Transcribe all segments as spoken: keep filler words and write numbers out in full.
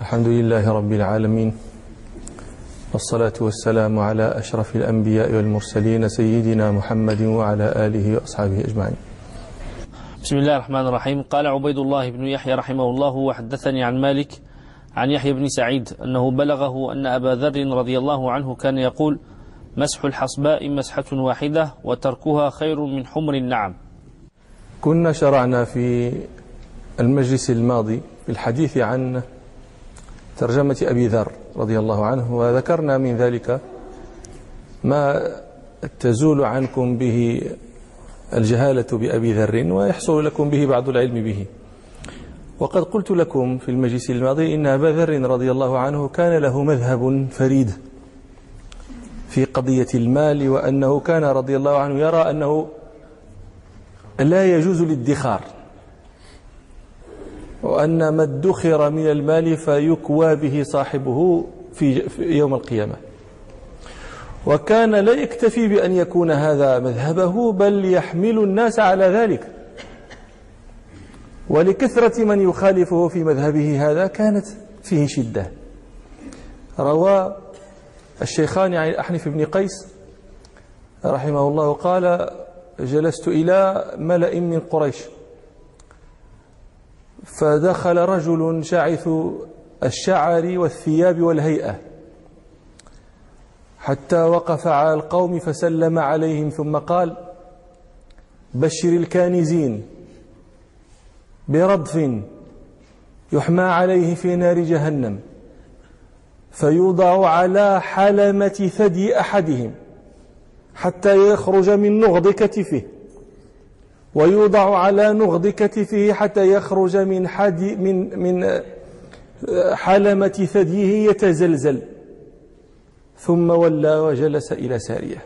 الحمد لله رب العالمين، والصلاة والسلام على أشرف الأنبياء والمرسلين سيدنا محمد وعلى آله وأصحابه أجمعين. بسم الله الرحمن الرحيم. قال عبيد الله بن يحيى رحمه الله: وحدثني عن مالك عن يحيى بن سعيد أنه بلغه أن أبا ذر رضي الله عنه كان يقول: مسح الحصباء مسحة واحدة وتركها خير من حمر النعم. كنا شرعنا في المجلس الماضي في الحديث عن ترجمة أبي ذر رضي الله عنه، وذكرنا من ذلك ما تزول عنكم به الجهالة بأبي ذر ويحصل لكم به بعض العلم به. وقد قلت لكم في المجلس الماضي إن أبا ذر رضي الله عنه كان له مذهب فريد في قضية المال، وأنه كان رضي الله عنه يرى أنه لا يجوز الادخار، وأن ما ادخر من المال فيكوى به صاحبه في يوم القيامة. وكان لا يكتفي بأن يكون هذا مذهبه، بل يحمل الناس على ذلك، ولكثرة من يخالفه في مذهبه هذا كانت فيه شدة. روى الشيخان عن الأحنف بن قيس رحمه الله قال: جلست إلى ملأ من قريش، فدخل رجل شاعث الشعر والثياب والهيئة، حتى وقف على القوم فسلم عليهم ثم قال: بشر الكانزين برضف يحمى عليه في نار جهنم، فيوضع على حلمة ثدي أحدهم حتى يخرج من نغض كتفه، ويوضع على نغض كتفه حتى يخرج من حد من من حلمة ثديه يتزلزل، ثم ولى وجلس إلى سارية.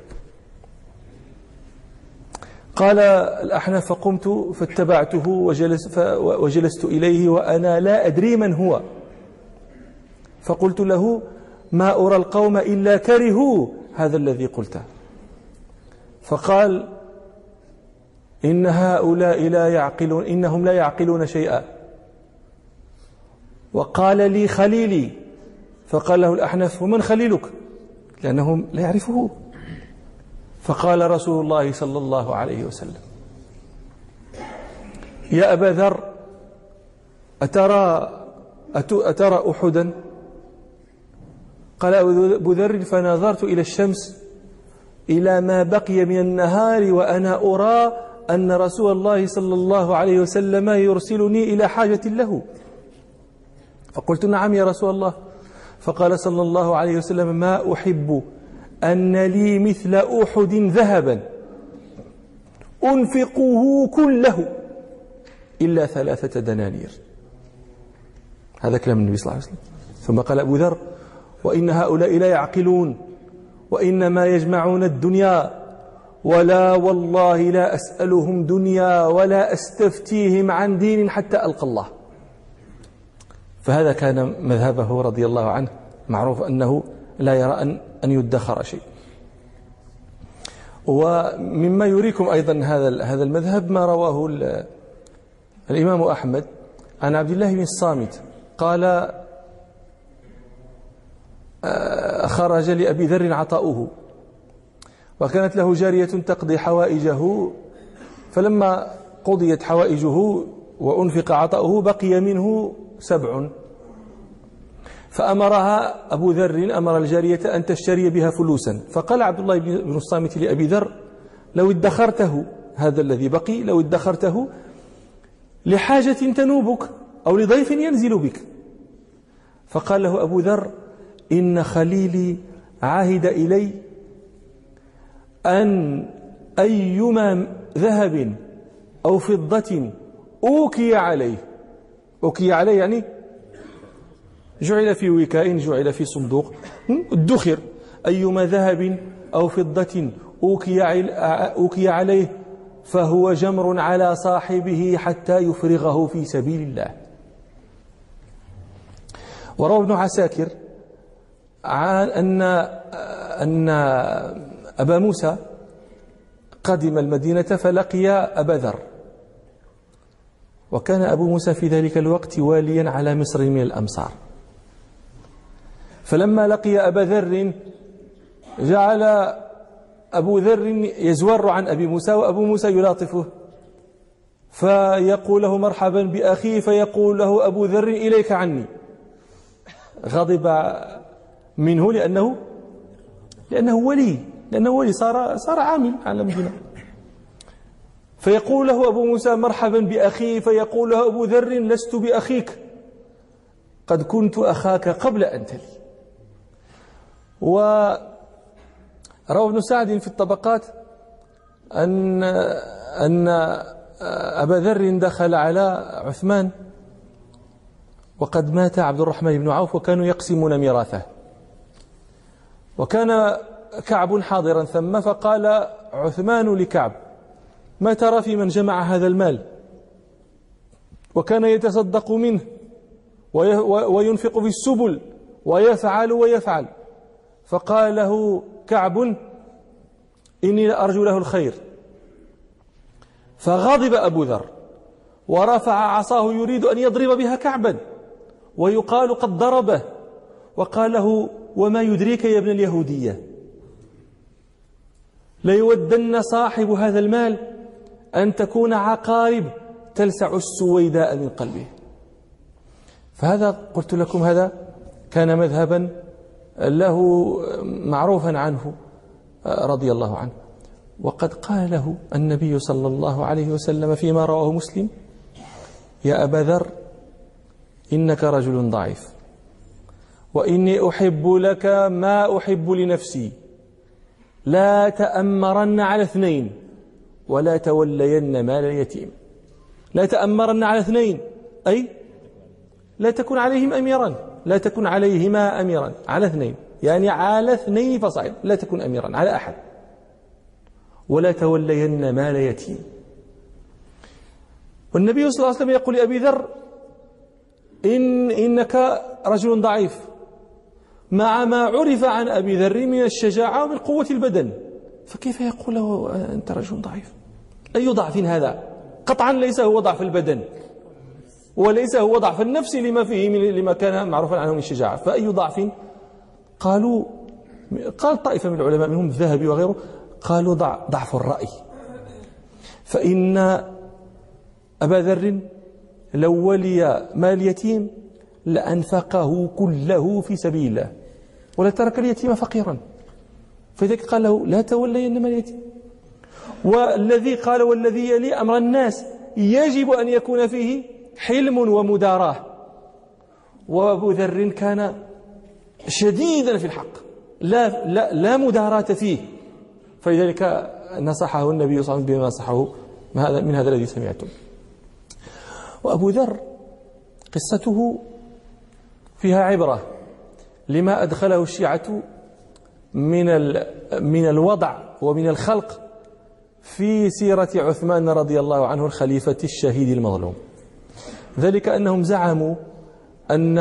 قال الأحنف: فقمت فاتبعته وجلس وجلست إليه وأنا لا أدري من هو، فقلت له: ما أرى القوم إلا كرهوا هذا الذي قلته. فقال: إن هؤلاء لا يعقلون، إنهم لا يعقلون شيئا. وقال لي: خليلي. فقال له الأحنف: ومن خليلك؟ لأنهم لا يعرفه. فقال رسول الله صلى الله عليه وسلم: يا أبا ذر، أترى أترى أحدا؟ قال أبو ذر: فنظرت إلى الشمس إلى ما بقي من النهار وأنا أرى أن رسول الله صلى الله عليه وسلم يرسلني إلى حاجة له. فقلت: نعم يا رسول الله. فقال صلى الله عليه وسلم: ما أحب أن لي مثل أحد ذهبا أنفقه كله إلا ثلاثة دنانير. هذا كلام النبي صلى الله عليه وسلم. ثم قال أبو ذر: وإن هؤلاء لا يعقلون، وإنما يجمعون الدنيا، ولا والله لا أسألهم دنيا ولا أستفتيهم عن دين حتى ألقى الله. فهذا كان مذهبه رضي الله عنه، معروف أنه لا يرى أن أن يدخر شيء. ومما يريكم أيضا هذا هذا المذهب ما رواه الإمام أحمد عن عبد الله بن الصامت قال: خرج لأبي ذر عطاؤه، وكانت له جارية تقضي حوائجه، فلما قضيت حوائجه وأنفق عطاؤه بقي منه سبع، فأمرها أبو ذر أمر الجارية أن تشتري بها فلوسا. فقال عبد الله بن الصامت لأبي ذر: لو ادخرته، هذا الذي بقي لو ادخرته لحاجة تنوبك أو لضيف ينزل بك. فقال له أبو ذر: إن خليلي عهد إلي أن أيما ذهب أو فضة أوكي عليه، أوكي عليه يعني جعل في وكاء، جعل في صندوق، ادخر، أيما ذهب أو فضة أوكي عليه فهو جمر على صاحبه حتى يفرغه في سبيل الله. وروى ابن عساكر عن أن أن أبا موسى قدم المدينة فلقي أبا ذر، وكان أبو موسى في ذلك الوقت واليا على مصر من الأمصار، فلما لقي أبا ذر جعل أبو ذر يزور عن أبي موسى وأبو موسى يلاطفه، فيقول له مرحبا بأخي، فيقول له أبو ذر إليك عني. غضب منه لأنه لأنه ولي لأنه ولي صار صار عامل على المدينة. فيقول له أبو موسى مرحبا بأخي، فيقول له أبو ذر لست بأخيك، قد كنت أخاك قبل أن تلي. وروى ابن سعد في الطبقات أن أن أبا ذر دخل على عثمان وقد مات عبد الرحمن بن عوف وكانوا يقسمون ميراثه، وكان كعب حاضرا ثم، فقال عثمان لكعب: ما ترى في من جمع هذا المال؟ وكان يتصدق منه وينفق في السبل ويفعل ويفعل. فقال له كعب: إني لأرجو له الخير. فغضب أبو ذر ورفع عصاه يريد أن يضرب بها كعبا، ويقال قد ضربه، وقال له: وما يدريك يا ابن اليهودية، ليودن صاحب هذا المال أن تكون عقارب تلسع السويداء من قلبه. فهذا قلت لكم هذا كان مذهبا له معروفا عنه رضي الله عنه. وقد قال له النبي صلى الله عليه وسلم فيما رواه مسلم: يا أبا ذر إنك رجل ضعيف، وإني أحب لك ما أحب لنفسي، لا تأمرن على اثنين ولا تولين مال اليتيم. لا تأمرن على اثنين أي لا تكن عليهم أميرا، لا تكن عليهما أميرا، على اثنين يعني على اثنين فصاعد، لا تكن أميرا على أحد. ولا تولين مال يتيم. والنبي صلى الله عليه وسلم يقول لأبي ذر: إن إنك رجل ضعيف، مع ما عرف عن أبي ذر من الشجاعة ومن قوة البدن، فكيف يقول له أنت رجل ضعيف؟ أي ضعف هذا؟ قطعا ليس هو ضعف البدن وليس هو ضعف النفس لما فيه من لما كان معروفا عنه من الشجاعة، فأي ضعف؟ قالوا قال طائفة من العلماء منهم الذهبي وغيره قالوا ضعف الرأي، فإن أبا ذر لو ولي مال يتيم لأنفقه كله في سبيل الله ولا ترك اليتيم فقيرا، فذلك قال له: لا تولين مال اليتيم. والذي قال: والذي يلي أمر الناس يجب أن يكون فيه حلم ومداراة، وأبو ذر كان شديدا في الحق، لا, لا, لا مداراة فيه، فلذلك نصحه النبي صلى الله عليه وسلم بما نصحه من هذا الذي سمعتم. وأبو ذر قصته فيها عبرة لما أدخله الشيعة من من الوضع ومن الخلق في سيرة عثمان رضي الله عنه الخليفة الشهيد المظلوم. ذلك أنهم زعموا أن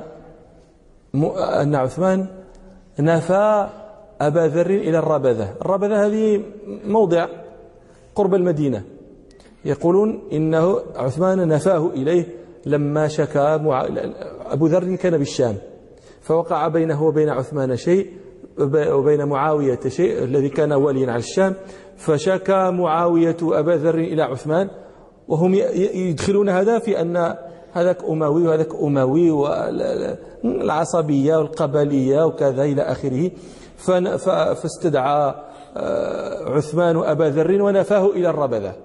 أن عثمان نفى أبا ذر إلى الربذة. الربذة هذه موضع قرب المدينة، يقولون إنه عثمان نفاه إليه لما شكى مع... أبو ذر كان بالشام، فوقع بينه وبين عثمان شيء وبين معاوية شيء الذي كان واليا على الشام، فشكى معاوية أبا ذر إلى عثمان، وهم يدخلون هذا في أن هذاك أموي وهذاك أموي والعصبية والقبلية وكذا إلى آخره. فاستدعى عثمان أبا ذر ونفاه إلى الربذة،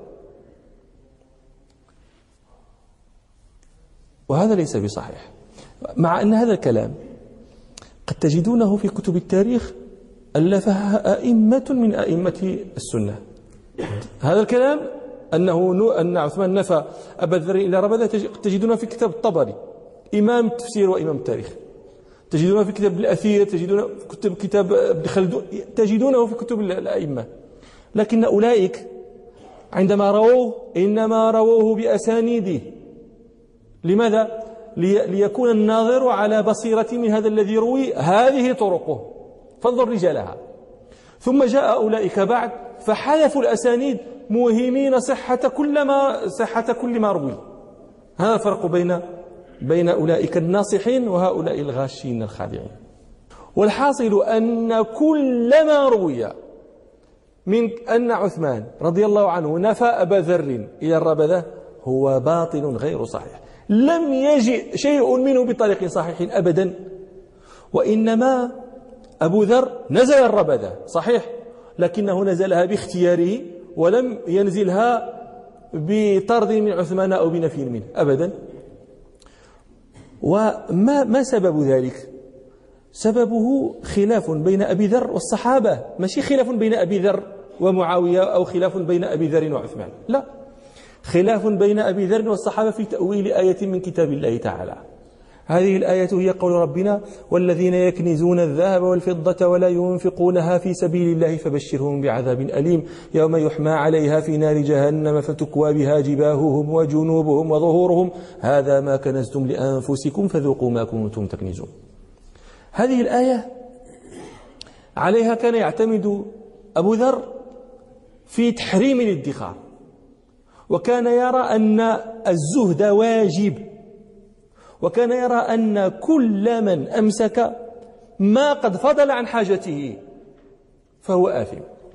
وهذا ليس بصحيح، مع أن هذا الكلام قد تجدونه في كتب التاريخ ألفها أئمة من أئمة السنة. هذا الكلام أنه أن عثمان نفى أبا ذر إلى ربذة تجدونه في كتاب الطبري إمام التفسير وإمام التاريخ، تجدونه في كتاب الأثير، تجدونه في كتب كتاب ابن خلدون، تجدونه في كتب الأئمة. لكن أولئك عندما رووه إنما رووه بأسانيده. لماذا؟ ليكون الناظر على بصيرة من هذا الذي روي، هذه طرقه فانظر رجالها. ثم جاء أولئك بعد فحذفوا الأسانيد موهمين صحة كل ما صحة كل ما روي. هذا الفرق بين بين أولئك الناصحين وهؤلاء الغاشين الخادعين. والحاصل أن كل ما روي من أن عثمان رضي الله عنه نفى أبا ذر إلى الربذة هو باطل غير صحيح، لم يجئ شيء منه بطريق صحيح أبدا، وإنما أبو ذر نزل الربذة صحيح، لكنه نزلها باختياره ولم ينزلها بطرد من عثمان أو بنفي منه أبدا. وما ما سبب ذلك؟ سببه خلاف بين أبي ذر والصحابة، ماشي خلاف بين أبي ذر ومعاوية أو خلاف بين أبي ذر وعثمان، لا، خلاف بين أبي ذر والصحابة في تأويل آية من كتاب الله تعالى. هذه الآية هي قول ربنا: والذين يكنزون الذهب والفضة ولا ينفقونها في سبيل الله فبشرهم بعذاب أليم يوم يحمى عليها في نار جهنم فتكوى بها جباههم وجنوبهم وظهورهم هذا ما كنزتم لأنفسكم فذوقوا ما كنتم تكنزون. هذه الآية عليها كان يعتمد أبو ذر في تحريم الادخار، وكان يرى أن الزهد واجب، وكان يرى أن كل من أمسك ما قد فضل عن حاجته فهو آثم،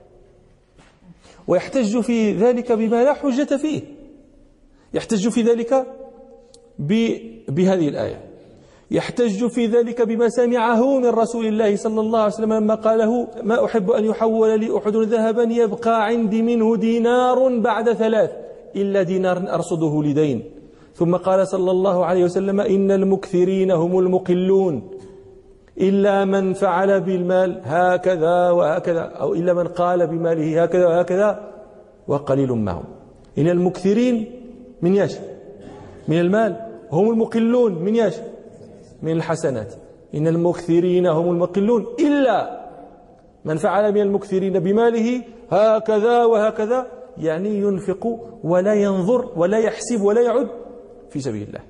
ويحتج في ذلك بما لا حجة فيه، يحتج في ذلك بهذه الآية، يحتج في ذلك بما سمعه من رسول الله صلى الله عليه وسلم لما قاله: ما أحب أن يحول لي أحد ذهبا يبقى عندي منه دينار بعد ثلاث إلا دينار أرصده لدين. ثم قال صلى الله عليه وسلم: إن المكثرين هم المقلون إلا من فعل بالمال هكذا وهكذا، أو إلا من قال بماله هكذا وهكذا وقليل ما هم. إن المكثرين من ياش من المال، هم المقلون من ياش من الحسنات. إن المكثرين هم المقلون إلا من فعل من المكثرين بماله هكذا وهكذا، يعني ينفق ولا ينظر ولا يحسب ولا يعد في سبيل الله.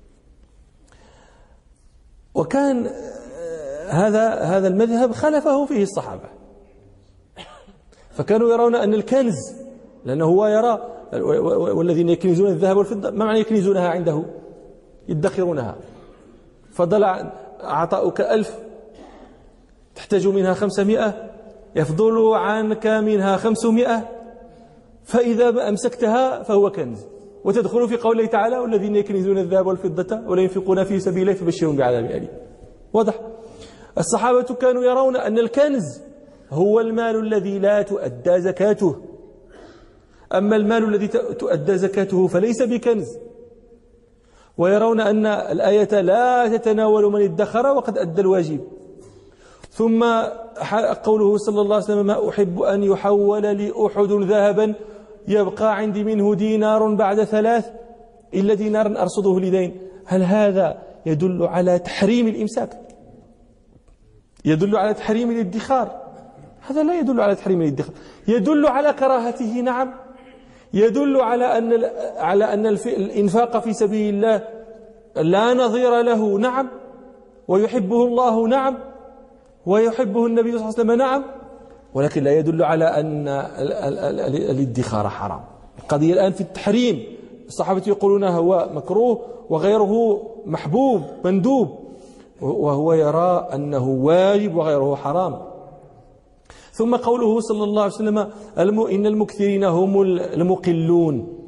وكان هذا هذا المذهب خلفه فيه الصحابة، فكانوا يرون أن الكنز، لأنه هو يرى والذين يكنزون الذهب والفضة، ما معنى يكنزونها عنده؟ يدخرونها، فضل عطاؤك ألف تحتاج منها خمسمائة، يفضل عنك منها خمسمائة، فإذا أمسكتها فهو كنز. وتدخل في قوله تعالى: والذين يكنزون الذهب والفضة ولا ينفقون في سبيل الله فبشرهم بعذاب أليم. واضح؟ الصحابة كانوا يرون أن الكنز هو المال الذي لا تؤدى زكاته، أما المال الذي تؤدى زكاته فليس بكنز، ويرون أن الآية لا تتناول من ادخر وقد أدى الواجب. ثم قوله صلى الله عليه وسلم: ما أحب أن يحول لي أحد ذهبا يبقى عندي منه دينار بعد ثلاث إلا دينار أرصده لدين. هل هذا يدل على تحريم الإمساك؟ يدل على تحريم الادخار؟ هذا لا يدل على تحريم الادخار، يدل على كراهته، نعم، يدل على أن على أن الإنفاق في سبيل الله لا نظير له، نعم، ويحبه الله، نعم، ويحبه النبي صلى الله عليه وسلم، نعم، ولكن لا يدل على أن الادخار حرام. القضية الآن في التحريم، الصحابة يقولون هو مكروه وغيره محبوب مندوب، وهو يرى أنه واجب وغيره حرام. ثم قوله صلى الله عليه وسلم: إن المكثرين هم المقلون،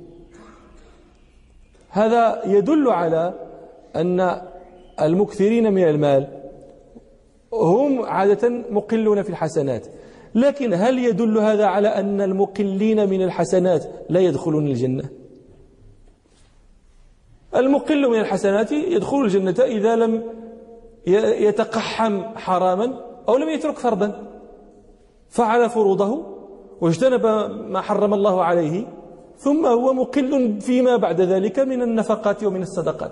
هذا يدل على أن المكثرين من المال هم عادة مقلون في الحسنات، لكن هل يدل هذا على أن المقلين من الحسنات لا يدخلون الجنة؟ المقل من الحسنات يدخل الجنة إذا لم يتقحم حراما أو لم يترك فرضا، فعل فروضه واجتنب ما حرم الله عليه، ثم هو مقل فيما بعد ذلك من النفقات ومن الصدقات.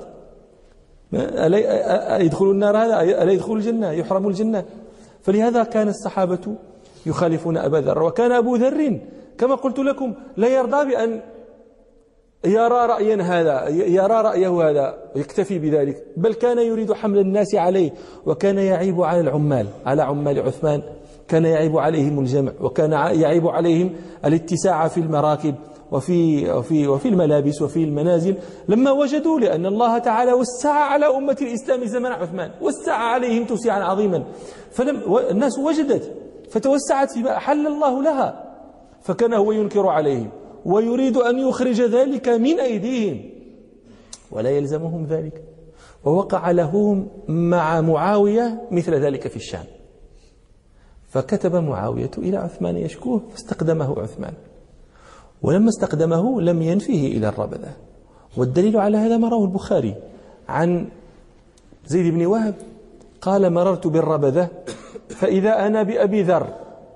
ألا يدخل النار هذا؟ ألا يدخل الجنة؟ يحرم الجنة. فلهذا كان الصحابة يخالفون أبا ذر، وكان أبو ذر كما قلت لكم لا يرضى بأن يرى رأيا هذا يرى رأيه هذا يكتفي بذلك، بل كان يريد حمل الناس عليه، وكان يعيب على العمال، على عمال عثمان، كان يعيب عليهم الجمع، وكان يعيب عليهم الاتساع في المراكب، وفي, وفي, وفي الملابس وفي المنازل، لما وجدوا لأن الله تعالى وسع على أمة الإسلام زمن عثمان، وسع عليهم توسعا عظيما، فلم الناس وجدت فتوسعت فيما أحل الله لها، فكان هو ينكر عليهم ويريد أن يخرج ذلك من أيديهم ولا يلزمهم ذلك. ووقع لهم مع معاوية مثل ذلك في الشام، فكتب معاوية إلى عثمان يشكوه فاستقدمه عثمان، ولما استقدمه لم ينفيه إلى الربذة. والدليل على هذا ما رواه البخاري عن زيد بن وهب قال مررت بالربذة فإذا أنا بأبي ذر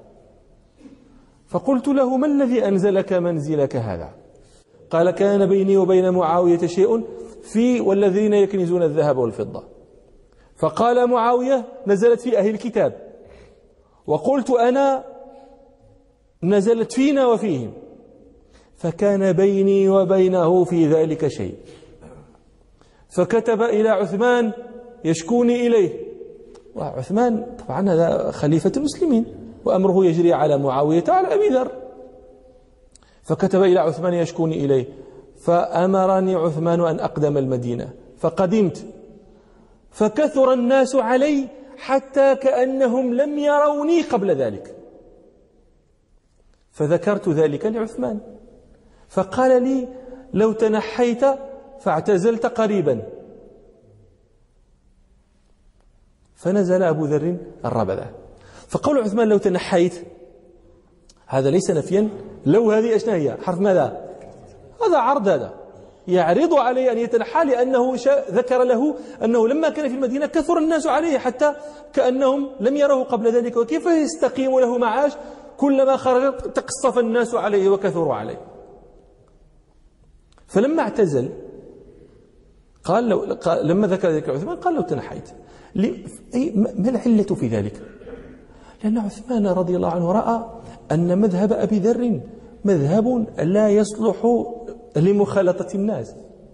فقلت له ما الذي أنزلك منزلك هذا؟ قال كان بيني وبين معاوية شيء في والذين يكنزون الذهب والفضة. فقال معاوية نزلت في أهل الكتاب، وقلت أنا نزلت فينا وفيهم، فكان بيني وبينه في ذلك شيء، فكتب إلى عثمان يشكوني إليه. وعثمان طبعا هذا خليفة المسلمين وأمره يجري على معاوية على أبي ذر، فكتب إلى عثمان يشكوني إليه، فأمرني عثمان أن أقدم المدينة، فقدمت فكثر الناس علي حتى كأنهم لم يروني قبل ذلك، فذكرت ذلك لعثمان فقال لي لو تنحيت فاعتزلت قريبا. فنزل أبو ذر الربذة. فقول عثمان لو تنحيت هذا ليس نفيا، لو هذه أشنا هي حرف ماذا؟ هذا عرض، هذا يعرض عليه أن يتنحى، لأنه ذكر له أنه لما كان في المدينة كثر الناس عليه حتى كأنهم لم يروه قبل ذلك، وكيف يستقيم له معاش كلما خرج تقصف الناس عليه وكثروا عليه. فلما اعتزل قال لو قال لما ذكر ذلك عثمان قال لو تنحيت. ما العلة في ذلك؟ لأن عثمان رضي الله عنه رأى أن مذهب أبي ذر مذهب لا يصلح لمخالطة الناس،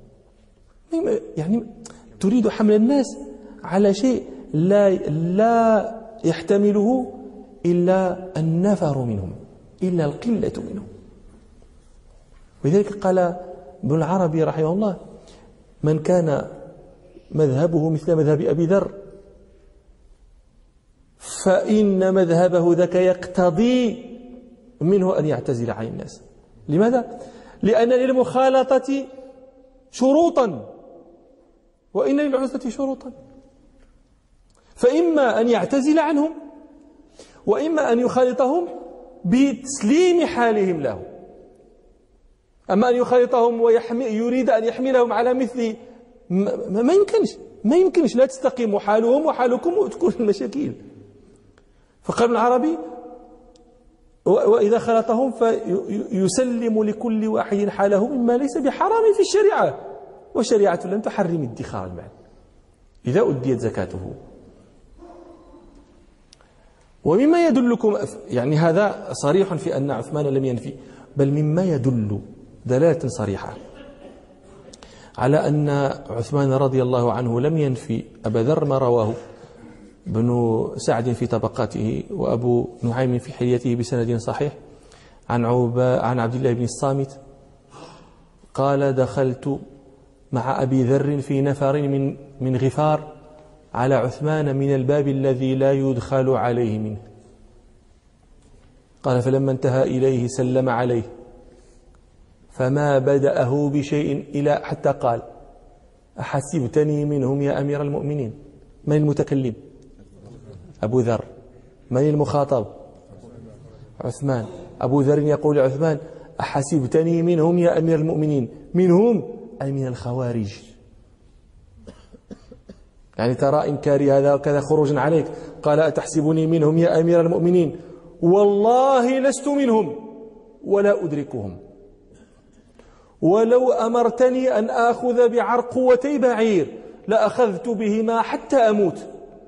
يعني تريد حمل الناس على شيء لا لا يحتمله إلا النفر منهم، إلا القلة منهم. ولذلك قال ابن العربي رحمه الله من كان مذهبه مثل مذهب أبي ذر فإن مذهبه ذاك يقتضي منه أن يعتزل عن الناس. لماذا؟ لأن للمخالطة شروطا وإن للعزلة شروطا، فإما أن يعتزل عنهم وإما أن يخالطهم بتسليم حالهم له. أما أن يخالطهم ويريد أن يحملهم على مثل ما, ما يمكنش ما يمكنش لا تستقيم حالهم وحالكم وتكون المشاكل. فقال ابن العربي وإذا خلطهم فيسلم لكل واحد حاله مما ليس بحرام في الشريعة، والشريعة لم تحرم ادخار المال إذا أديت زكاته. ومما يدلكم يعني هذا صريح في أن عثمان لم ينفي، بل مما يدل دلالة صريحة على أن عثمان رضي الله عنه لم ينفي أبا ذر ما رواه ابن سعد في طبقاته وأبو نعيم في حليته بسند صحيح عن عوبة عن عبد الله بن الصامت قال دخلت مع أبي ذر في نفر من من غفار على عثمان من الباب الذي لا يدخل عليه منه. قال فلما انتهى إليه سلم عليه فما بدأه بشيء إلى حتى قال أحسبتني منهم يا أمير المؤمنين؟ من المتكلم؟ أبو ذر. من المخاطب؟ عثمان. أبو ذر يقول لعثمان أحسبتني منهم يا أمير المؤمنين؟ منهم أي من الخوارج، يعني ترى إنكاري هذا وكذا خروجا عليك. قال أتحسبني منهم يا أمير المؤمنين؟ والله لست منهم ولا أدركهم، ولو أمرتني أن آخذ بعرقوتي بعير لأخذت بهما حتى أموت.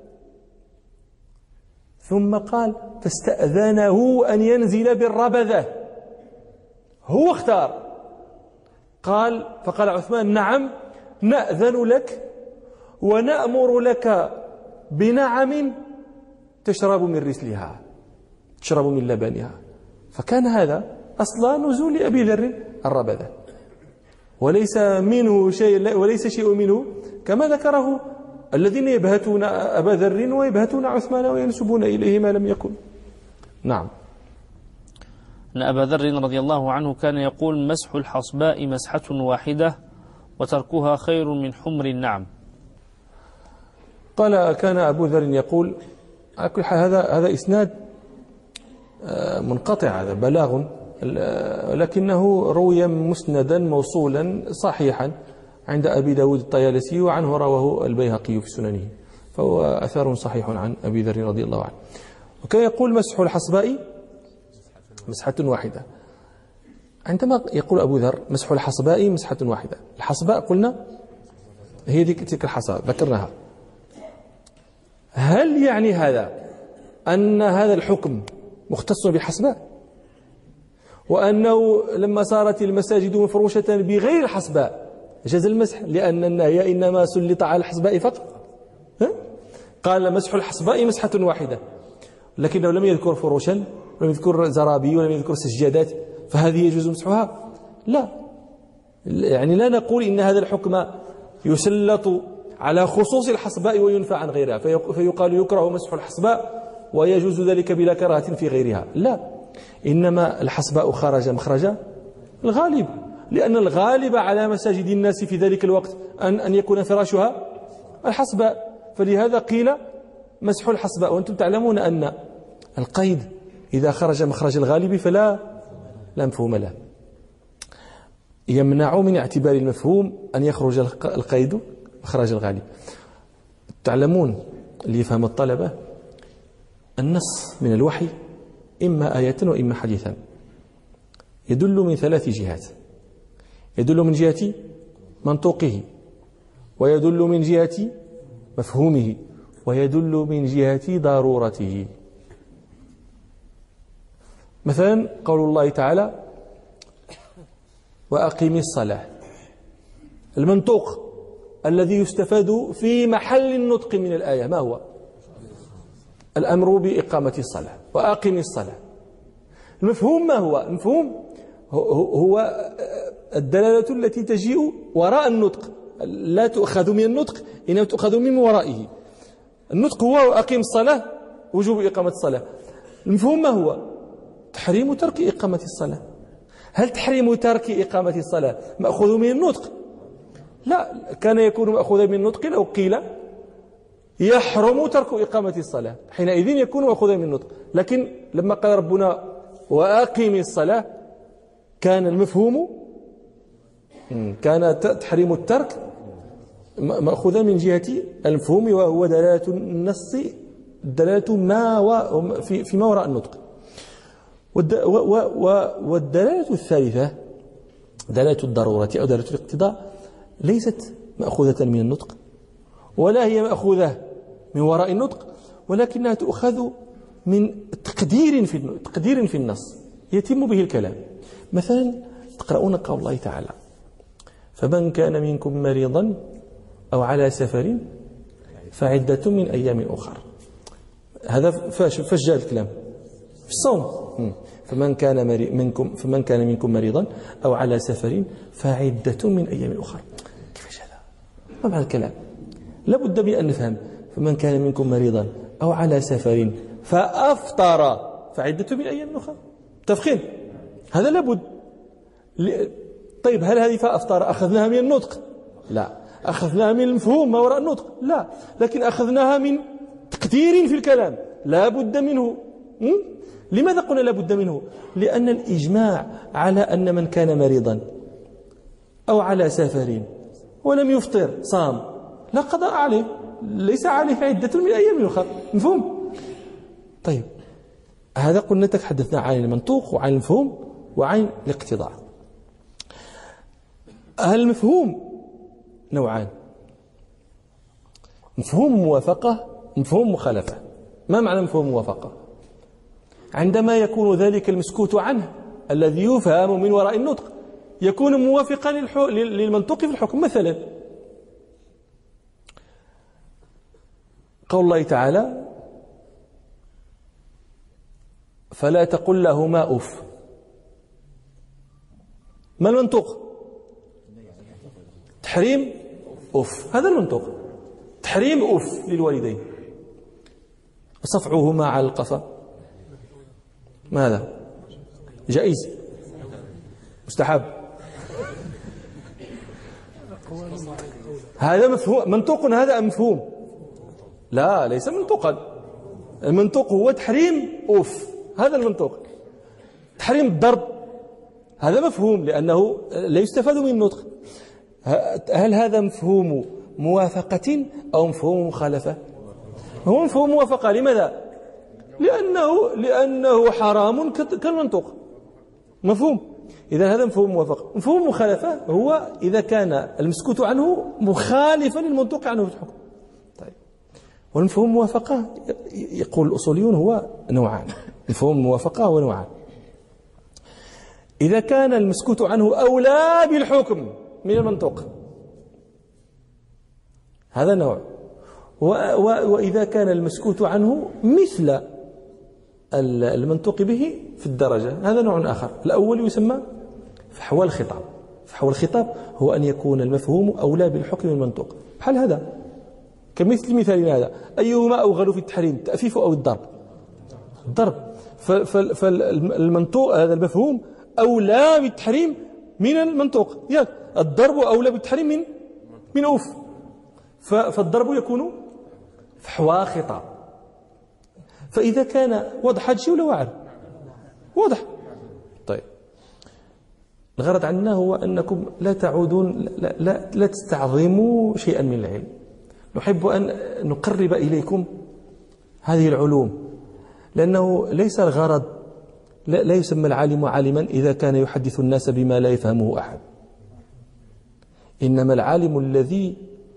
ثم قال فاستأذنه أن ينزل بالربذة، هو اختار. قال فقال عثمان نعم نأذن لك ونأمر لك بنعم تشرب من رسلها، تشرب من لبنها. فكان هذا أصلا نزول أبي ذر الربذة، وليس منه شيء وليس شيء منه كما ذكره الذين يبهتون أبا ذر ويبهتون عثمان وينسبون إليه ما لم يكن. نعم. أن أبا ذر رضي الله عنه كان يقول مسح الحصباء مسحة واحدة وتركها خير من حمر النعم. قال كان أبو ذر يقول، هذا هذا إسناد منقطع، هذا بلاغ، لكنه روي مسندا موصولا صحيحا عند أبي داود الطيالسي، وعنه رواه البيهقي في سننه، فهو أثر صحيح عن أبي ذر رضي الله عنه. وكان يقول مسح الحصباء مسحة واحدة. عندما يقول أبو ذر مسح الحصباء مسحة واحدة، الحصباء قلنا هي تلك الحصى ذكرناها، هل يعني هذا أن هذا الحكم مختص بالحصباء، وأنه لما صارت المساجد مفروشة بغير الحصباء جاز المسح لأن النهي إنما سلط على الحصباء فقط؟ قال مسح الحصباء مسحة واحدة، لكنه لم يذكر فروشا ولم يذكر زرابي ولم يذكر سجادات، فهذه يجوز مسحها؟ لا، يعني لا نقول إن هذا الحكم يسلط على خصوص الحصباء وينفى عن غيرها فيقال يكره مسح الحصباء ويجوز ذلك بلا كراهة في غيرها، لا، إنما الحصباء خرج مخرج الغالب، لأن الغالب على مساجد الناس في ذلك الوقت أن أن يكون فراشها الحصباء، فلهذا قيل مسح الحصباء. وأنتم تعلمون أن القيد إذا خرج مخرج الغالب فلا لا مفهوم له، يمنع من اعتبار المفهوم أن يخرج القيد مخرج الغالب. تعلمون اللي يفهم الطلبة النص من الوحي إما آية وإما حديثا، يدل من ثلاث جهات، يدل من جهة منطوقه، ويدل من جهة مفهومه، ويدل من جهة ضرورته. مثلا قول الله تعالى وأقم الصلاة، المنطوق الذي يستفاد في محل النطق من الآية ما هو؟ الأمر بإقامة الصلاة، وأقم الصلاة. المفهوم ما هو؟ المفهوم هو الدلالة التي تجيء وراء النطق، لا تؤخذ من النطق إنما تؤخذ من ورائه. النطق هو أقم الصلاة، وجوب إقامة الصلاة. المفهوم ما هو؟ تحريم ترك إقامة الصلاة. هل تحريم ترك إقامة الصلاة مأخوذ من النطق؟ لا، كان يكون مأخوذا من النطق لو قيل يحرم ترك إقامة الصلاة، حينئذ يكون مأخوذا من النطق، لكن لما قال ربنا وأقم الصلاة كان المفهوم كان تحريم الترك مأخوذا من جهة المفهوم، وهو دلالة النص، دلالة ما في فيما وراء النطق. والدلالة الثالثة دلالة الضرورة أو دلالة الاقتضاء ليست مأخوذة من النطق ولا هي مأخوذة من وراء النطق، ولكنها تؤخذ من تقدير في تقدير في النص يتم به الكلام. مثلا تقرؤون قول الله تعالى فمن كان منكم مريضا أو على سفر فعدة من أيام أخر. هذا فاش فاش جاء الكلام؟ في الصوم. فمن كان منكم فمن كان منكم مريضا أو على سفر فعدة من أيام أخر. كيفاش هذا؟ ما معنى الكلام؟ لابد بأن نفهم. فمن كان منكم مريضا أو على سفر فأفطر فعدة من أيام أخر. تفخيم هذا لابد. طيب هل هذه فأفطر أخذناها من النطق؟ لا. أخذناها من المفهوم ما وراء النطق؟ لا. لكن أخذناها من تقدير في الكلام لا بد منه. م? لماذا قلنا لا بد منه؟ لأن الإجماع على أن من كان مريضا أو على سفر ولم يفطر صام لا قضاء عليه، ليس عليه عدة من أيام أخرى. مفهوم؟ طيب هذا قلنا تحدثنا عن المنطوق وعن المفهوم وعن الاقتضاء. المفهوم نوعان: مفهوم موافقة ومفهوم مخالفة. ما معنى مفهوم موافقة؟ عندما يكون ذلك المسكوت عنه الذي يفهم من وراء النطق يكون موافقا للمنطوق في الحكم. مثلا قول الله تعالى فلا تقل لهما أف. ما المنطوق؟ تحريم أف، هذا المنطوق. تحريم أف للوالدين. صفعهما على القفا ماذا؟ جائز مستحب. هذا مفهوم منطوق، هذا مفهوم؟ لا، ليس منطوقا. المنطوق هو تحريم أف، هذا المنطوق. تحريم الضرب هذا مفهوم لأنه لا يستفاد من النطق. هل هذا مفهوم موافقة أو مفهوم مخالفة؟ هو مفهوم موافقة. لماذا؟ لأنه لأنه حرام كالمنطوق، مفهوم. إذا هذا مفهوم موافقة. مفهوم مخالفة هو إذا كان المسكوت عنه مخالفا للمنطوق عنه في الحكم. طيب، والمفهوم موافقة يقول الأصوليون هو نوعان. مفهوم الموافقة هو نوعان. إذا كان المسكوت عنه أولى بالحكم من المنطوق، هذا نوع. وإذا كان المسكوت عنه مثل المنطوق به في الدرجة، هذا نوع آخر. الأول يسمى فحوى الخطاب. فحوى الخطاب هو أن يكون المفهوم أولى بالحكم من المنطوق. بحال هذا، كمثل مثالنا هذا: أيهما أوغل في التحريم، التأفيف أو الضرب؟ الضرب. فالمنطوق هذا المفهوم أولى بالتحريم من المنطوق. يعني الضرب أولى بالتحريم من من أوف. فالضرب يكون فحوى خطاب. فإذا كان واضح هذا الشيء ولا واعر؟ واضح. طيب، الغرض عندنا هو أنكم لا تعودون لا, لا, لا تستعظموا شيئا من العلم. نحب أن نقرب إليكم هذه العلوم، لأنه ليس الغرض، لا, لا يسمى العالم عالما إذا كان يحدث الناس بما لا يفهمه أحد. إنما العالم الذي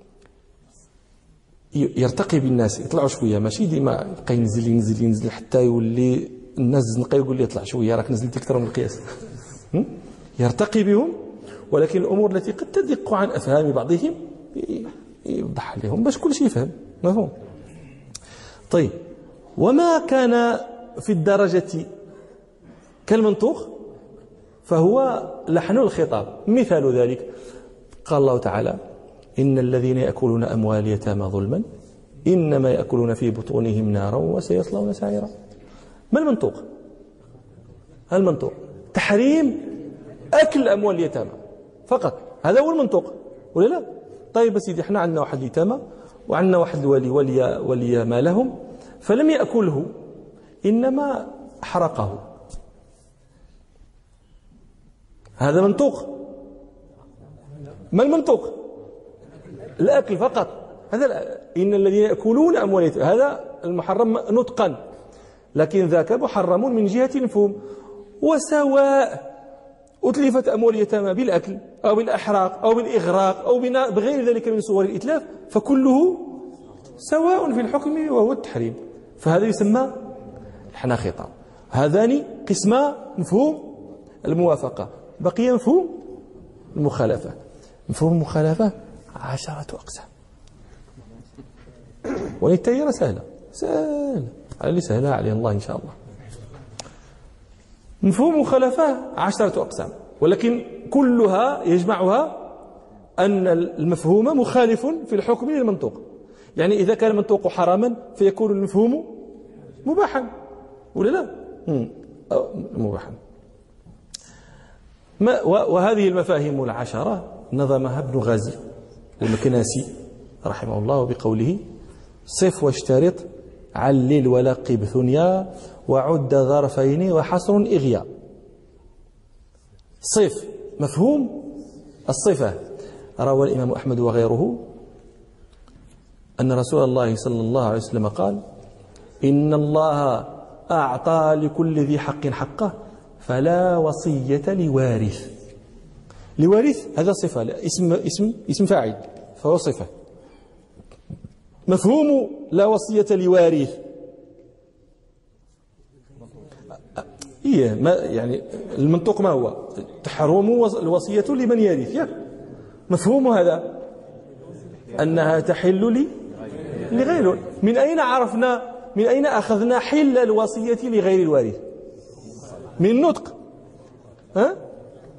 يرتقي بالناس، يطلعوا شويه، ماشي ديما يبقى ينزل ينزل ينزل حتى يولي الناس زنقه يقول لي اطلع شويه راك نزلت اكثر من القياس. يرتقي بهم، ولكن الامور التي قد تدق عن افهام بعضهم يوضح لهم باش كل شيء يفهم. مفهوم؟ طيب، وما كان في الدرجه كالمنطوق فهو لحن الخطاب. مثال ذلك قال الله تعالى: إن الذين يأكلون أموال اليتامى ظلما إنما يأكلون في بطونهم نارا وسيصلون سعيرا. ما المنطوق؟ المنطوق تحريم أكل أموال اليتامى فقط، هذا هو المنطوق ولا لا؟ طيب سيدي، احنا عندنا واحد اليتامى وعندنا واحد الولي ولي, ولي مالهم، فلم يأكله إنما حرقه. هذا منطوق. ما المنطوق؟ الأكل فقط. هذا إن الذين يأكلون أموال اليتامى، هذا المحرم نطقا، لكن ذاك محرم من جهة المفهوم. وسواء أتلفت أموال اليتامى بالأكل أو بالأحراق أو بالإغراق أو بغير ذلك من صور الإتلاف، فكله سواء في الحكم وهو التحريم. فهذا يسمى لحن خطاب. هذان قسما مفهوم الموافقة. بقي مفهوم المخالفة. مفهوم المخالفة عشرة أقسام، والتيرة سهلة سهلة على اللي سهلها عليه الله إن شاء الله. مفهوم مخالفة عشرة أقسام، ولكن كلها يجمعها أن المفهوم مخالف في الحكم للمنطوق. يعني إذا كان المنطوق حراما فيكون المفهوم مباحا ولا لا؟ مباحا. وهذه المفاهيم العشرة نظمها ابن غازي المكناسي رحمه الله بقوله: صف واشترط علل ولقب ثنيا وعد ظرفين وحصر إغياء. صف مفهوم الصفة. روى الإمام أحمد وغيره أن رسول الله صلى الله عليه وسلم قال: إن الله أعطى لكل ذي حق حقه فلا وصية لوارث. لوارث هذا صفة، اسم اسم اسم فاعل فهو صفة. مفهوم لا وصية لوارث إيه ما يعني المنطوق ما هو؟ تحرم الوصية لمن يرث. مفهوم هذا أنها تحل لي لغيره. من أين عرفنا، من أين أخذنا حل الوصية لغير الوارث؟ من النطق. ها؟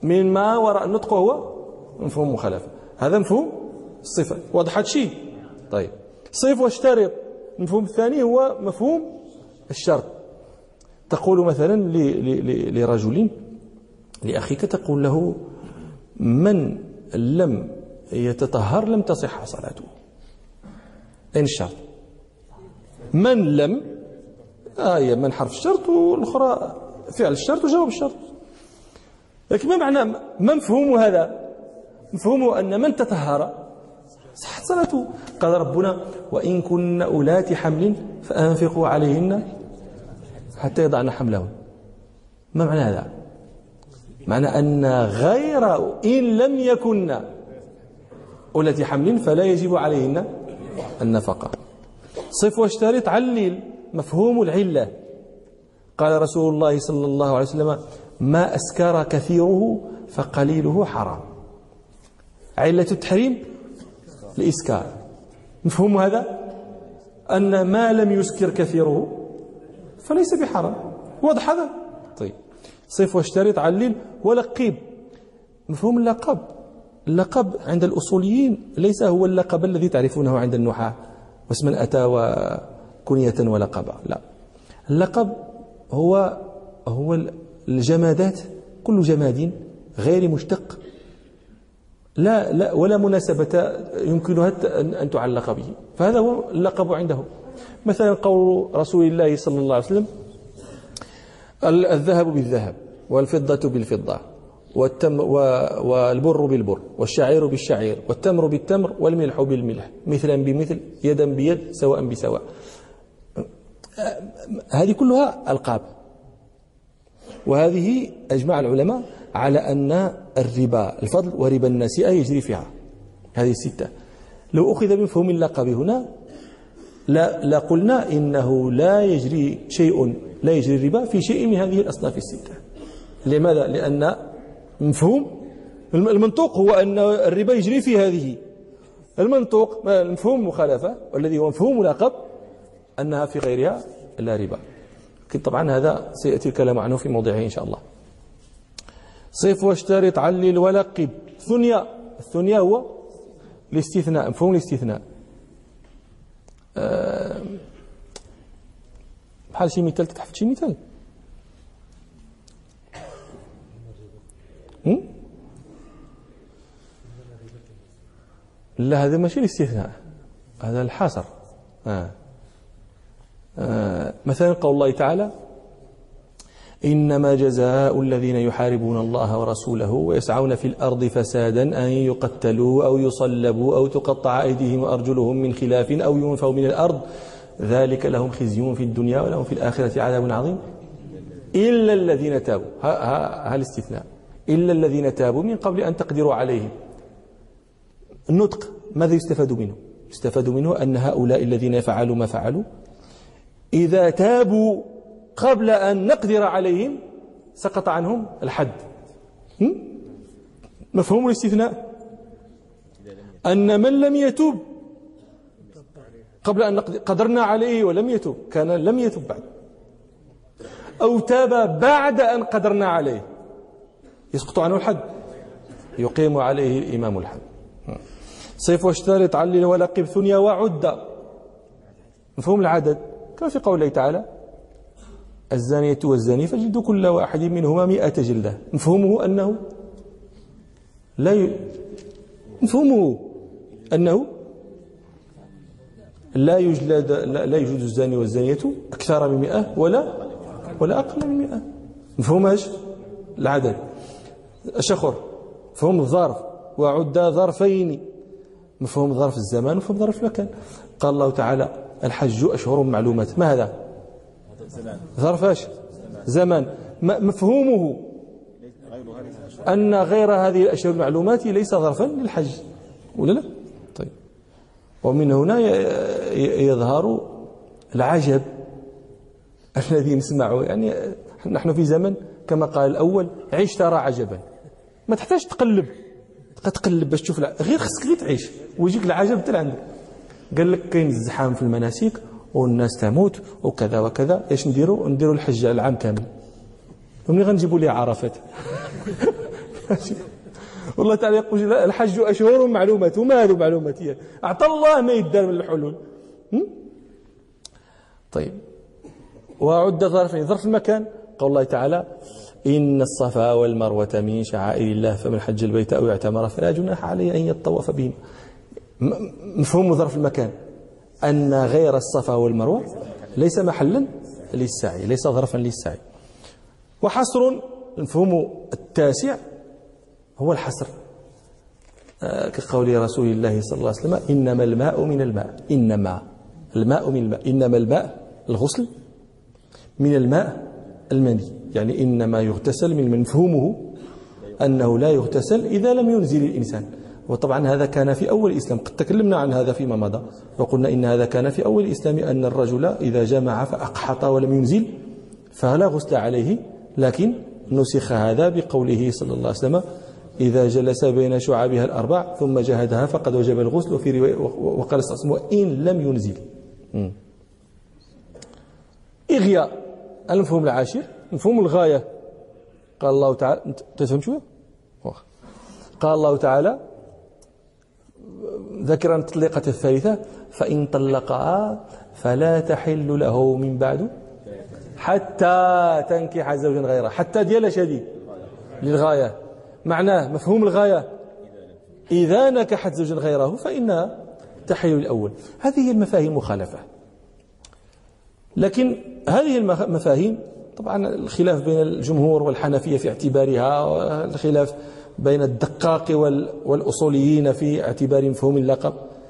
من ما وراء النطق هو مفهوم مخالفة. هذا مفهوم الصفة. واضح هذا الشيء؟ طيب صف واشترط. المفهوم الثاني هو مفهوم الشرط. تقول مثلا لرجل لأخيك، تقول له من لم يتطهر لم تصح صلاته. أين الشرط؟ من لم آية من حرف الشرط، والأخرى فعل الشرط وجواب الشرط. لكن ما معنى ما مفهوم هذا؟ مفهومه أن من تطهر صحت صلاته. قال ربنا وإن كن أولات حمل فأنفقوا عليهن حتى يضعن حملهن. ما معنى هذا؟ معنى أن غير إن لم يكن أولات حمل فلا يجب عليهن النفقة. صف واشترط علل. مفهوم العلة. قال رسول الله صلى الله عليه وسلم ما أسكر كثيره فقليله حرام. علة التحريم الإسكار. مفهوم هذا أن ما لم يسكر كثيره فليس بحرام. واضح هذا؟ طيب صف واشترط علل ولقب. مفهوم اللقب. اللقب عند الأصوليين ليس هو اللقب الذي تعرفونه عند النحاة واسما أتى وكنية ولقبا. لا، اللقب هو هو الجمادات، كل جماد غير مشتق لا لا ولا مناسبة يمكنها أن تعلق به، فهذا هو اللقب عندهم. مثلا قول رسول الله صلى الله عليه وسلم الذهب بالذهب والفضة بالفضة والتم والبر بالبر والشعير بالشعير والتمر بالتمر والملح بالملح مثلا بمثل يدا بيد سواء بسواء. هذه كلها ألقاب، وهذه أجمع العلماء على أن الربا الفضل وربا النسيئة يجري فيها هذه الستة. لو أخذ بمفهوم اللقب هنا لا, لا قلنا إنه لا يجري شيء لا يجري الربا في شيء من هذه الأصناف الستة. لماذا؟ لأن مفهوم المنطوق هو أن الربا يجري في هذه. المنطوق مفهوم المخالفة والذي هو مفهوم اللقب أنها في غيرها لا ربا. لكن طبعا هذا سيأتي الكلام عنه في موضعه إن شاء الله. صف واشترط علل ولقب. ثنيا. الثنيا هو الاستثناء، مفهوم الاستثناء. أه بحال شي مثال، تتحفظ شي مثال؟ لا، هذا ماشي الاستثناء، هذا الحصر. آه. آه. مثلا قول الله تعالى إنما جزاء الذين يحاربون الله ورسوله ويسعون في الأرض فسادا أن يقتلوا أو يصلبوا أو تقطع أيديهم وأرجلهم من خلاف أو ينفوا من الأرض ذلك لهم خزي في الدنيا ولهم في الآخرة عذاب عظيم إلا الذين تابوا. ها الاستثناء، إلا الذين تابوا من قبل أن تقدروا عليهم. النطق ماذا يستفاد منه؟ يستفاد منه أن هؤلاء الذين فعلوا ما فعلوا إذا تابوا قبل أن نقدر عليهم سقط عنهم الحد. مفهوم الاستثناء أن من لم يتوب قبل أن قدرنا عليه ولم يتوب كان لم يتوب بعد، أو تاب بعد أن قدرنا عليه يسقط عنه الحد، يقيم عليه الإمام الحد. صف واشترط علل ولقب ثنيا وعد. مفهوم العدد كما في قوله تعالى الزانية والزاني فجلدوا كل واحد منهما مئة جلدة. مفهومه أنه لا ي... مفهومه أنه لا يجلد لا يجلد الزاني والزانية أكثر من مئة ولا ولا أقل من مئة. مفهوم ايش؟ العدد. الشخر مفهوم الظرف وعد ظرفين، مفهوم ظرف الزمان ومفهوم ظرف المكان. قال الله تعالى الحج أشهر معلومات. ما هذا؟ ظرف ايش؟ زمان. مفهومه أن غير هذه الأشهر المعلومات ليس ظرفا للحج ولا لا؟ طيب. ومن هنا يظهر العجب الذي نسمعه. يعني نحن في زمن كما قال الأول عيش ترى عجبا، ما تحتاج تقلب تقلب باش تشوف، غير خصك غير تعيش ويجيك العجب حتى لعندك. قال لك كاين الزحام في المناسك والناس تموت وكذا وكذا، ايش نديروا؟ نديروا الحج العام كامل، ومنين غنجيبوا ليه عرفات؟ والله تعالى يقول الحج أشهر معلومات، وما هذه معلومات هي أعطى الله ما يدار من الحلول. طيب، وعد ظرفين، ظرف المكان قول الله تعالى إن الصفا والمروة من شعائر الله فمن حج البيت أو اعتمر فلا جناح عليه أن يطوف بهم. مفهوم ظرف المكان أن غير الصفا والمروة ليس محلا للسعي، ليس ظرفا للسعي. وحصر المفهوم التاسع هو الحصر آه كقول رسول الله صلى الله عليه وسلم إنما الماء من الماء، إنما الماء من الماء، إنما الماء الغسل من الماء المني، يعني إنما يغتسل من مفهومه أنه لا يغتسل إذا لم ينزل الإنسان. وطبعا هذا كان في أول الإسلام، قد تكلمنا عن هذا فيما مضى وقلنا إن هذا كان في أول الإسلام، أن الرجل إذا جمع فأقحط ولم ينزل فلا غسل عليه، لكن نسخ هذا بقوله صلى الله عليه وسلم إذا جلس بين شعابها الأربع ثم جهدها فقد وجب الغسل. وفي رواية وقال صلى الله عليه وسلم إن لم ينزل. إغياء المفهوم العاشر مفهوم الغاية. قال الله تعالى، تفهم شوية؟ قال الله تعالى ذكرا التطليقة الثالثة فإن طلقها فلا تحل له من بعد حتى تنكح زوجا غيره. حتى ديال شديد للغاية، معناه مفهوم الغاية إذا نكحت زوجا غيره فإنها تحل الأول. هذه هي المفاهيم المخالفة، لكن هذه المفاهيم طبعا الخلاف بين الجمهور والحنفية في اعتبارها، والخلاف بين الدقاق والأصوليين في اعتبار مفهوم اللقب.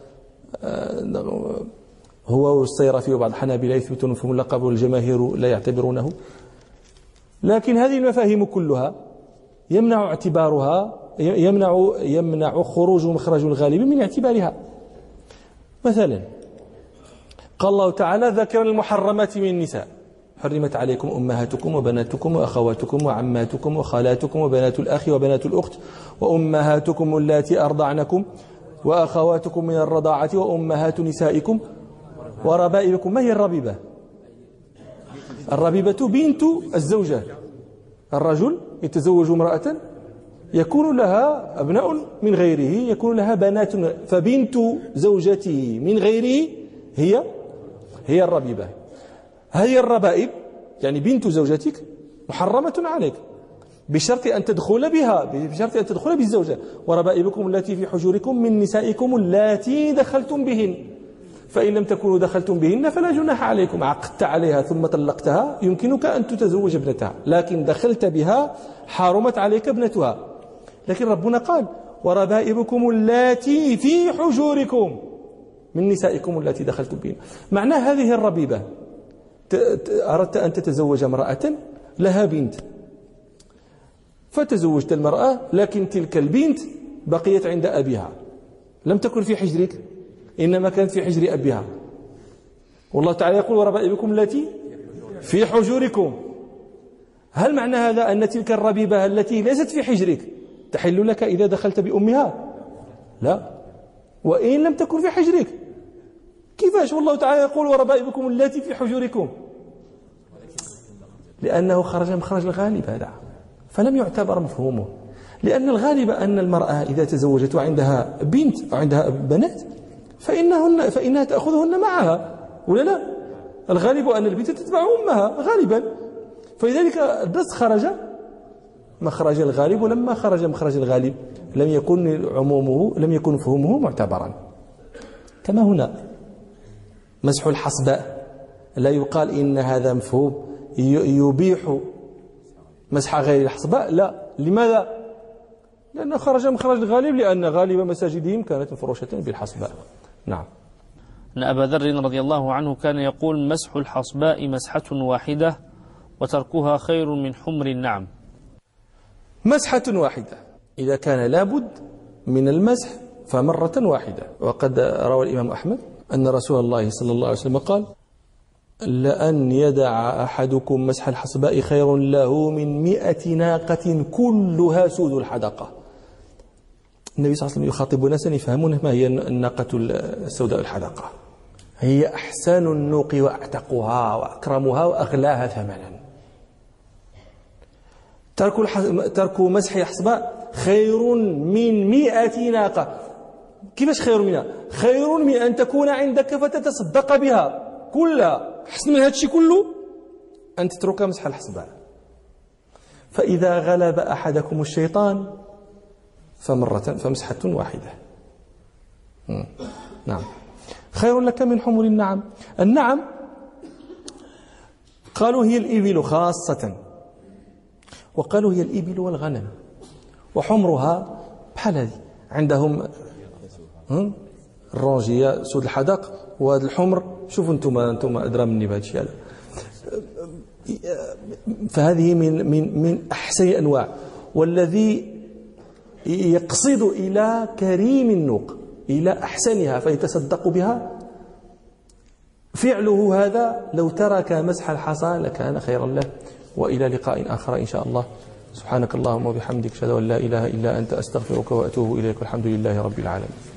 هو والصيرفي وبعض الحنابلة يثبتون مفهوم اللقب والجماهير لا يعتبرونه. لكن هذه المفاهيم كلها يمنع اعتبارها، يمنع يمنع خروج مخرج الغالب من اعتبارها. مثلا قال الله تعالى ذكر المحرمات من النساء حرمت عليكم أمهاتكم وبناتكم وأخواتكم وعماتكم وخالاتكم وبنات الأخ وبنات الأخت وأمهاتكم اللاتي أرضعنكم وأخواتكم من الرضاعة وأمهات نسائكم وربائبكم. ما هي الربيبة؟ الربيبة بنت الزوجة. الرجل يتزوج امرأة يكون لها أبناء من غيره، يكون لها بنات، فبنت زوجته من غيره هي هي الربيبة. هي الربائب يعني بنت زوجتك محرمة عليك بشرط أن تدخل بها، بشرط أن تدخل بالزوجة. وربائبكم التي في حجوركم من نسائكم اللاتي دخلتم بهن فإن لم تكونوا دخلتم بهن فلا جناح عليكم. عقدت عليها ثم طلقتها يمكنك أن تتزوج ابنتها، لكن دخلت بها حرمت عليك ابنتها. لكن ربنا قال وربائبكم اللاتي في حجوركم من نسائكم التي دخلتم بهن. معنى هذه الربيبة أردت أن تتزوج امرأة لها بنت، فتزوجت المرأة لكن تلك البنت بقيت عند أبيها، لم تكن في حجرك إنما كانت في حجر أبيها. والله تعالى يقول وربائبكم التي في حجوركم. هل معنى هذا أن تلك الربيبة التي ليست في حجرك تحل لك إذا دخلت بأمها؟ لا، وإن لم تكن في حجرك. كيفاش والله تعالى يقول وربائبكم التي في حجوركم؟ لأنه خرج مخرج الغالب هذا، فلم يعتبر مفهومه. لأن الغالب أن المرأة إذا تزوجت وعندها بنت أو عندها بنات فإنهن فإنها تأخذهن معها، ولا لا؟ الغالب أن البنت تتبع أمها غالبا، فلذلك النص خرج مخرج الغالب، ولما خرج مخرج الغالب لم يكن عمومه لم يكن مفهومه معتبرا. كما هنا مسح الحصباء لا يقال إن هذا مفهوم يبيح مسح غير الحصباء، لا. لماذا؟ لأنه خرج مخرج الغالب، لأن غالب مساجدهم كانت مفروشة بالحصباء. نعم. أن أبا ذر رضي الله عنه كان يقول مسح الحصباء مسحة واحدة وتركها خير من حمر النعم. مسحة واحدة إذا كان لابد من المسح فمرة واحدة. وقد روى الإمام أحمد أن رسول الله صلى الله عليه وسلم قال لأن يدع أحدكم مسح الحصباء خير له من مئة ناقة كلها سود الحدقة. النبي صلى الله عليه وسلم يخاطب ناسا يفهمون ما هي الناقة السوداء الحدقة. هي أحسن النوق وأعتقها وأكرمها وأغلاها ثمنا. ترك ترك مسح الحصباء خير من مئة ناقة. كيفاش خير منها؟ خير من أن تكون عندك فتتصدق بها كلها. حسن من هذا الشيء كله أن تترك مسح الحصباء. فإذا غلب أحدكم الشيطان فمرة فمسحة واحدة. نعم. خير لك من حمر النعم. النعم قالوا هي الإبل خاصة، وقالوا هي الإبل والغنم، وحمرها بحال هذه عندهم الرونجية سود الحدق، وهذا الحمر شوفوا انتم انتم ادرى مني بهذا الشيء هذا. فهذه من من من احسن الانواع، والذي يقصد الى كريم النوق، الى احسنها فيتصدق بها، فعله هذا لو ترك مسح الحصى لكان خيرا له. والى لقاء اخر ان شاء الله. سبحانك اللهم وبحمدك اشهد ان لا اله الا انت استغفرك واتوب اليك، والحمد لله رب العالمين.